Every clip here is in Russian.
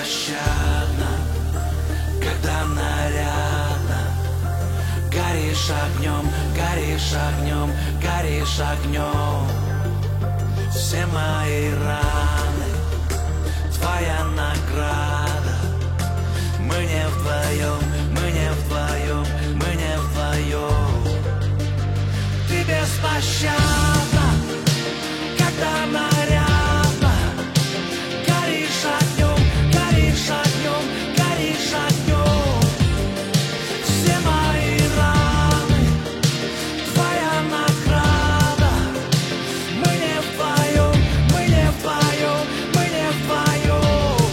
беспощадна, когда нарядно. Горишь огнем, горишь огнем, горишь огнем. Все мои раны, твоя награда. Мы не вдвоем, мы не вдвоем, мы не вдвоем. Ты беспощадна, когда нарядно. Горишь огнем, горишь огнем, горишь огнем. Все мои раны, твоя награда. Мы не вдвоем, мы не вдвоем, мы не вдвоем.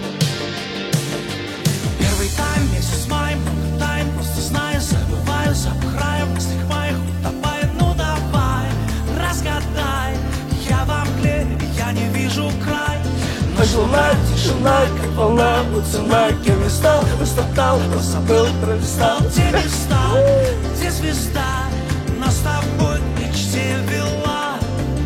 Первый тайм вместе с моим тайм, просто знаю, забываю, забухаю в мыслях моих, утопаю. Ну давай, разгадай, я во мгле, я не вижу край. Тишина, тишина, как волна, цена, кем я стал, растоптал, забыл, пролистал. Где места, где звезда нас с тобой к мечте вела.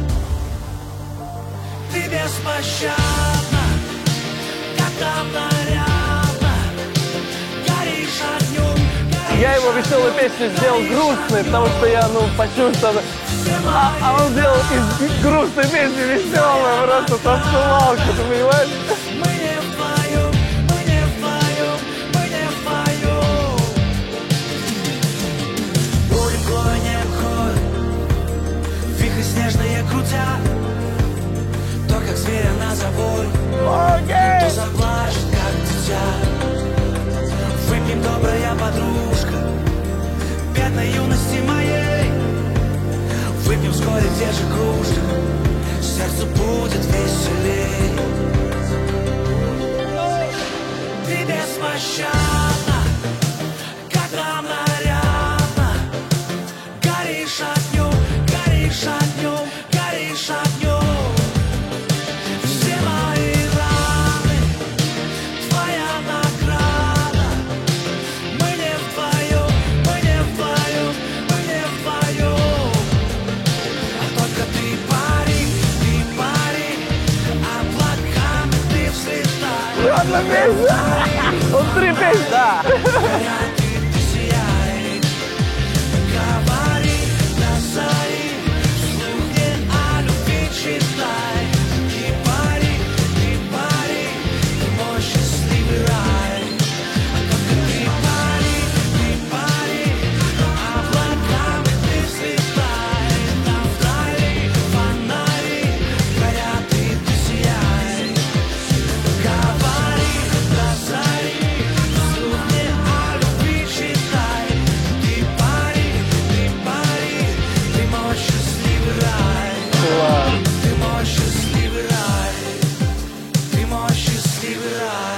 Ты беспощадна, когда нарядно. Горишь огнем, горишь. Я его веселую песню сделал грустной, потому что я, почувствовал. А он сделал из грустной песни веселую, просто танцевалку, ты понимаешь? Мы не вдвоем, мы не вдвоем, мы не вдвоем. Будем крой, не крой, вихрь снежные крутя. То, как зверя на заборе, то заплачет, как дитя. Выпьем, добрая подружка, бедной юности моей. Выпьем вскоре в тех же кружках, сердцу будет веселей. Ты беспощадна, когда нарядно. Горишь огнем, горишь огнем, горишь огнем. Все мои раны, твоя награда. Мы не вдвоем, мы не вдвоем, мы не вдвоем. А только ты пари, облаками ты взлетай. Одна песня! Он 3 песни! Горяй